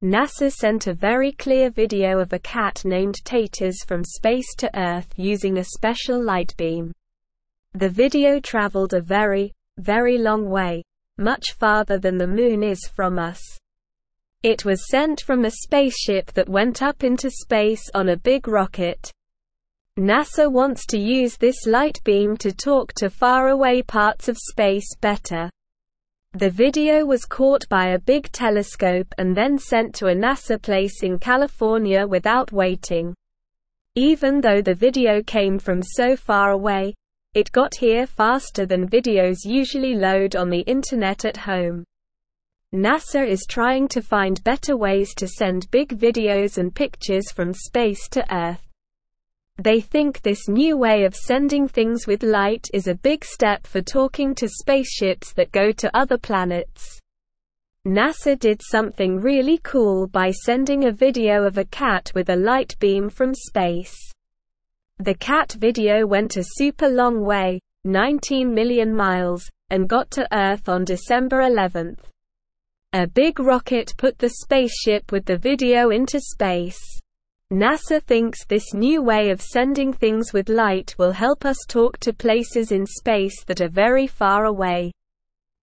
NASA sent a very clear video of a cat named Taters from space to Earth using a special light beam. The video traveled a very, very long way, much farther than the Moon is from us. It was sent from a spaceship that went up into space on a big rocket. NASA wants to use this light beam to talk to faraway parts of space better. The video was caught by a big telescope and then sent to a NASA place in California without waiting. Even though the video came from so far away, it got here faster than videos usually load on the internet at home. NASA is trying to find better ways to send big videos and pictures from space to Earth. They think this new way of sending things with light is a big step for talking to spaceships that go to other planets. NASA did something really cool by sending a video of a cat with a light beam from space. The cat video went a super long way, 19 million miles, and got to Earth on December 11th. A big rocket put the spaceship with the video into space. NASA thinks this new way of sending things with light will help us talk to places in space that are very far away.